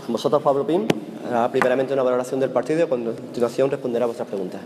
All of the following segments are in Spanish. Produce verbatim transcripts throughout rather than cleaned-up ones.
Con vosotros, Pablo Pim, hará primeramente una valoración del partido y a continuación responderá a vuestras preguntas.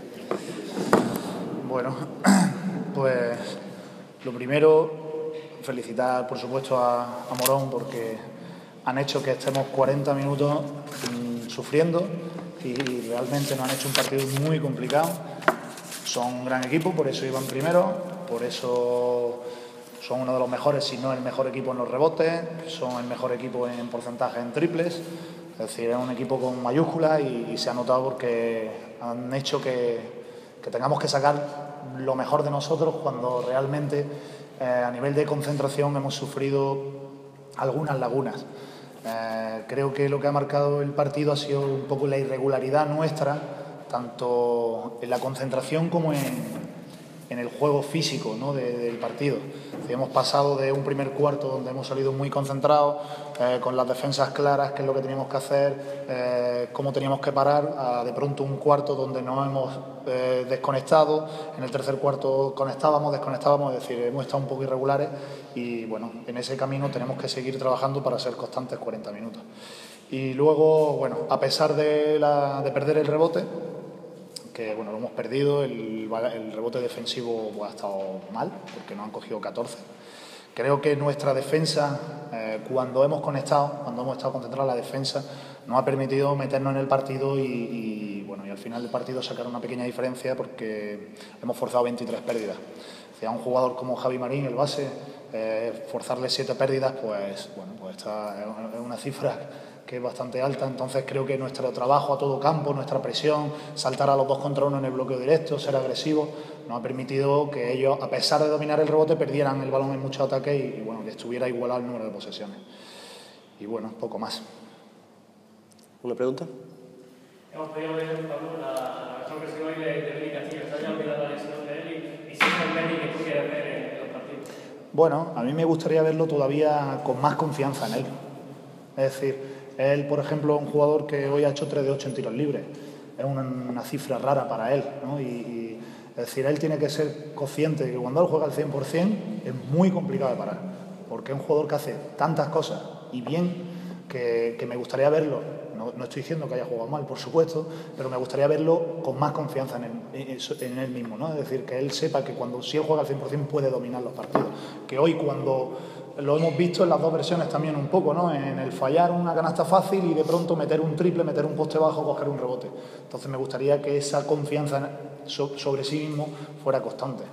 Bueno, pues lo primero, felicitar por supuesto a, a Morón porque han hecho que estemos cuarenta minutos mmm, sufriendo y realmente nos han hecho un partido muy complicado. Son un gran equipo, por eso iban primero, por eso son uno de los mejores, si no el mejor equipo en los rebotes, son el mejor equipo en porcentaje en triples, es decir, es un equipo con mayúsculas y, y se ha notado porque han hecho que, que tengamos que sacar lo mejor de nosotros cuando realmente eh, a nivel de concentración hemos sufrido algunas lagunas. Eh, creo que lo que ha marcado el partido ha sido un poco la irregularidad nuestra, tanto en la concentración como en, en el juego físico, ¿no?, de, del partido. Si hemos pasado de un primer cuarto donde hemos salido muy concentrados, eh, con las defensas claras, qué es lo que teníamos que hacer, eh, cómo teníamos que parar, a de pronto un cuarto donde nos hemos eh, desconectado, en el tercer cuarto conectábamos, desconectábamos, es decir, hemos estado un poco irregulares y bueno, en ese camino tenemos que seguir trabajando para ser constantes cuarenta minutos. Y luego, bueno, a pesar de, la, de perder el rebote, que bueno, lo hemos perdido, el, el rebote defensivo pues, ha estado mal, porque nos han cogido catorce. Creo que nuestra defensa, eh, cuando hemos conectado, cuando hemos estado concentrados en la defensa, nos ha permitido meternos en el partido y, y, bueno, y al final del partido sacar una pequeña diferencia porque hemos forzado veintitrés pérdidas. Si a un jugador como Javi Marín, el base, eh, forzarle siete pérdidas, pues bueno, pues esta es una cifra que es bastante alta. Entonces creo que nuestro trabajo a todo campo, nuestra presión, saltar a los dos contra uno en el bloqueo directo, ser agresivos, nos ha permitido que ellos, a pesar de dominar el rebote, perdieran el balón en muchos ataques y, y bueno, que estuviera igualado el número de posesiones. Y bueno, poco más. ¿Una pregunta? Hemos podido ver, Pablo, la, la mejor versión hoy de, de Benny Castillo. Se había olvidado la lesión de él y, y si es el Benny que tú quieres ver en, en los partidos. Bueno, a mí me gustaría verlo todavía con más confianza en él. Es decir, él, por ejemplo, un jugador que hoy ha hecho tres de ocho en tiros libres. Es una, una cifra rara para él, ¿no? Y, y, es decir, él tiene que ser consciente de que cuando él juega al cien por cien es muy complicado de parar, porque es un jugador que hace tantas cosas y bien que, que me gustaría verlo. No, no estoy diciendo que haya jugado mal, por supuesto, pero me gustaría verlo con más confianza en él, en él mismo, ¿no? Es decir, que él sepa que cuando si él juega al cien por cien puede dominar los partidos. Que hoy cuando lo hemos visto en las dos versiones también un poco, ¿no? En el fallar una canasta fácil y de pronto meter un triple, meter un poste bajo, coger un rebote. Entonces me gustaría que esa confianza sobre sí mismo fuera constante.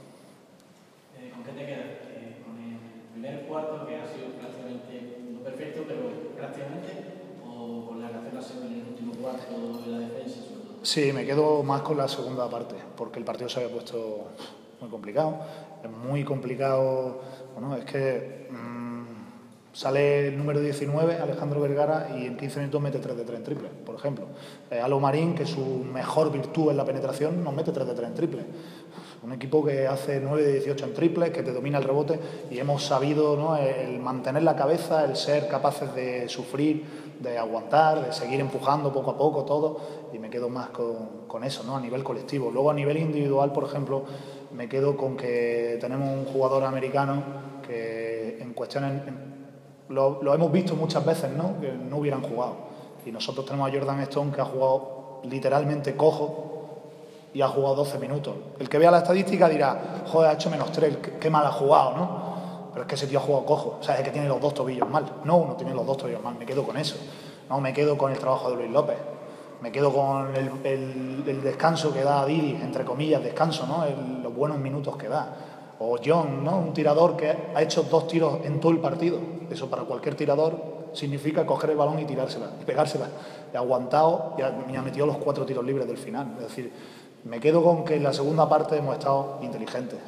Eh, ¿Con qué te quedas? Eh, ¿Con el primer cuarto, que ha sido prácticamente no perfecto, pero prácticamente, o con la cancelación en el último cuarto de la defensa? Sobre todo? Sí, me quedo más con la segunda parte, porque el partido se había puesto muy complicado. Es muy complicado, bueno, es que mmm, sale el número diecinueve, Alejandro Vergara, y en quince minutos mete tres de tres en triple, por ejemplo. Eh, Alo Marín, que su mejor virtud es la penetración, nos mete tres de tres en triple. Un equipo que hace nueve de dieciocho en triples, que te domina el rebote, y hemos sabido, ¿no?, el mantener la cabeza, el ser capaces de sufrir, de aguantar, de seguir empujando poco a poco todo, y me quedo más con, con eso, ¿no?, a nivel colectivo. Luego a nivel individual, por ejemplo, me quedo con que tenemos un jugador americano que en cuestiones, lo, lo hemos visto muchas veces, ¿no?, que no hubieran jugado. Y nosotros tenemos a Jordan Stone, que ha jugado literalmente cojo y ha jugado doce minutos. El que vea la estadística dirá, joder, ha hecho menos tres, qué mal ha jugado, ¿no? Pero es que ese tío ha jugado cojo, o sea, es que tiene los dos tobillos mal. No uno, tiene los dos tobillos mal, me quedo con eso. No me quedo con el trabajo de Luis López. Me quedo con el, el, el descanso que da Didi, entre comillas, descanso, ¿no? El, los buenos minutos que da. O John, ¿no?, un tirador que ha hecho dos tiros en todo el partido. Eso para cualquier tirador significa coger el balón y tirársela, y pegársela. Y ha aguantado y ha, y ha metido los cuatro tiros libres del final. Es decir, me quedo con que en la segunda parte hemos estado inteligentes.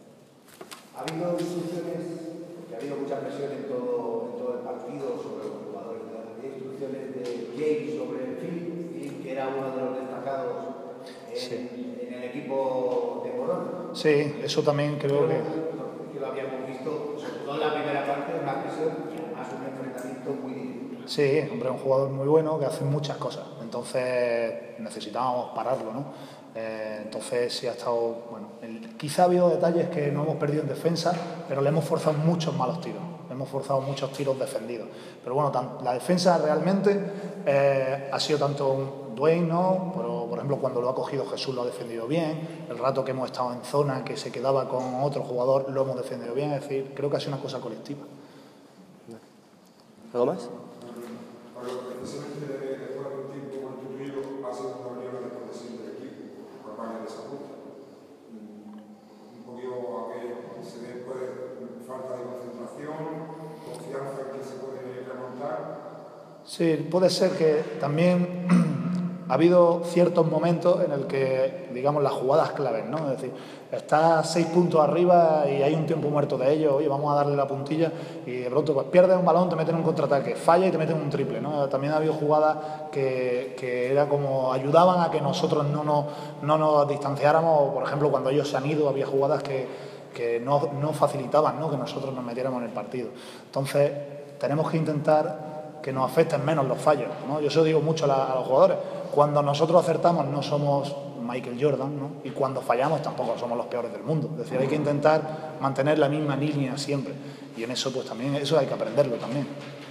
¿Ha habido instrucciones, porque ha habido mucha presión en todo, en todo el partido sobre los jugadores, ¿ha habido instrucciones de James sobre Phil, que era uno de los destacados en, sí. en el equipo de Morón? Sí, eso también creo Pero, que... que lo habíamos visto, sobre todo en la primera parte, una presión y además un enfrentamiento muy difícil. Sí, hombre, es un jugador muy bueno que hace muchas cosas, entonces necesitábamos pararlo, ¿no? Eh, entonces sí ha estado, bueno, el, quizá ha habido detalles que no hemos perdido en defensa, pero le hemos forzado muchos malos tiros. hemos forzado muchos tiros defendidos. Pero bueno, la defensa realmente eh, ha sido tanto un Dwayne, ¿no? Pero, por ejemplo, cuando lo ha cogido Jesús lo ha defendido bien, el rato que hemos estado en zona, que se quedaba con otro jugador, lo hemos defendido bien, es decir, creo que ha sido una cosa colectiva. ¿Algo más? Precisamente después de un tiempo con tu tuyo, ha sido una reunión de protección del equipo, por parte de esa junta. Un poquito a que se ve pues, falta de concentración, confianza en que se puede remontar. Sí, puede ser que también ha habido ciertos momentos en el que, digamos, las jugadas claves, ¿no? Es decir, estás seis puntos arriba y hay un tiempo muerto de ellos, oye, vamos a darle la puntilla y de pronto pues pierdes un balón, te meten un contraataque, falla y te meten un triple, ¿no? También ha habido jugadas que, que era como ayudaban a que nosotros no nos, no nos distanciáramos, por ejemplo, cuando ellos se han ido, había jugadas que, que no, no facilitaban, ¿no? Que nosotros nos metiéramos en el partido. Entonces, tenemos que intentar que nos afecten menos los fallos, ¿no? Yo eso digo mucho a, la, a los jugadores. Cuando nosotros acertamos no somos Michael Jordan, ¿no? Y cuando fallamos tampoco somos los peores del mundo. Es decir, hay que intentar mantener la misma línea siempre. Y en eso, pues también, eso hay que aprenderlo también.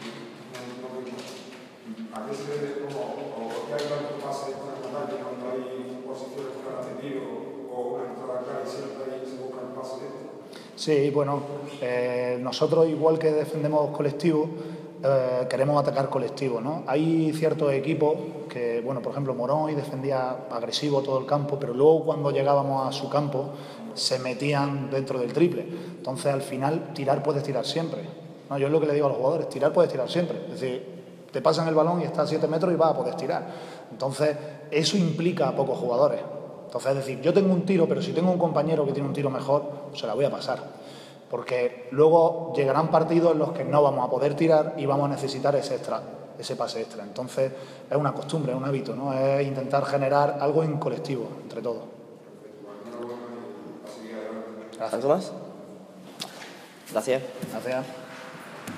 ¿A qué se debe como, o por qué hay tantos pases extra cuando hay posiciones claras de tiro o una entrada clara y siempre ahí se busca el pase extra? Sí, bueno, eh, nosotros igual que defendemos colectivo, Eh, queremos atacar colectivo, ¿no? Hay ciertos equipos que, bueno, por ejemplo, Morón hoy defendía agresivo todo el campo, pero luego cuando llegábamos a su campo se metían dentro del triple. Entonces, al final, tirar puedes tirar siempre, ¿no? Yo es lo que le digo a los jugadores, tirar puedes tirar siempre. Es decir, te pasan el balón y está a siete metros y vas a poder tirar. Entonces, eso implica a pocos jugadores. Entonces, es decir, yo tengo un tiro, pero si tengo un compañero que tiene un tiro mejor, se la voy a pasar. Porque luego llegarán partidos en los que no vamos a poder tirar y vamos a necesitar ese extra, ese pase extra. Entonces, es una costumbre, es un hábito, ¿no? Es intentar generar algo en colectivo, entre todos. ¿Algo más? Gracias. Gracias.